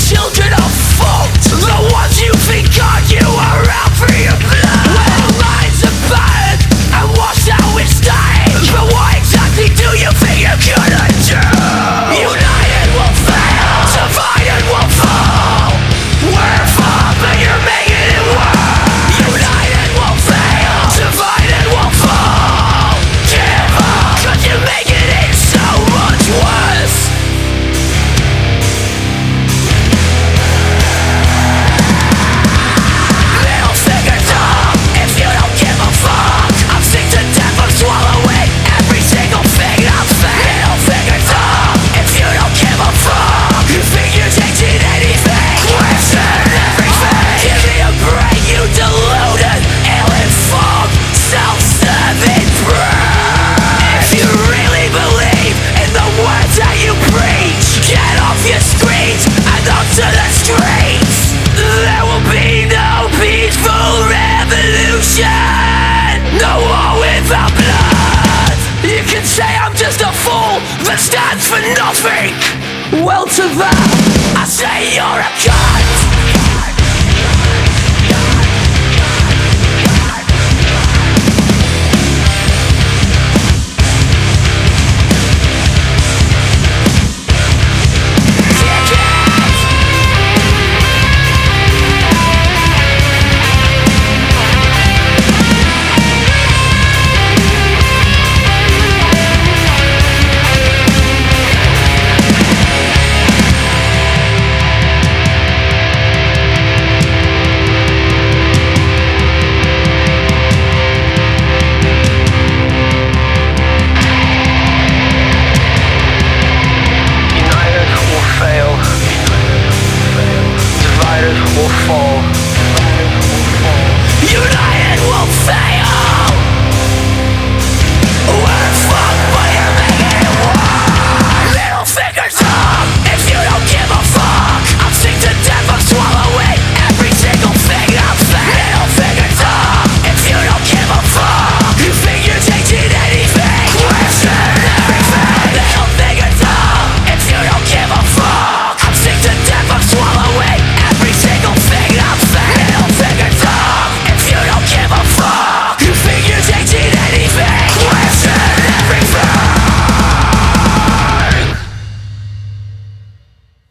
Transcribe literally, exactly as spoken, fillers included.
children of fault, the ones you think are you are out for your blood. When our minds are burned and washed out with stain, but what exactly do you think you're gonna do? United will fail, divided will fall. We're far, but you're making it worse. United will fail, divided will fall. Give up, cause you're making it so much worse. Little finger dumb, if you don't give a fuck. I'm sick to death of swallowing every single thing I'm fed. Little finger dumb, if you don't give a fuck. You think you're changing anything? Question everything. Give me a break, you deluded, ill-informed, self-serving brute. If you really believe in the words that you preach, get off your screens and onto the streets. There will be no peaceful revolution, no war without blood. You can say I'm just a fool that stands for nothing. Well, to that I say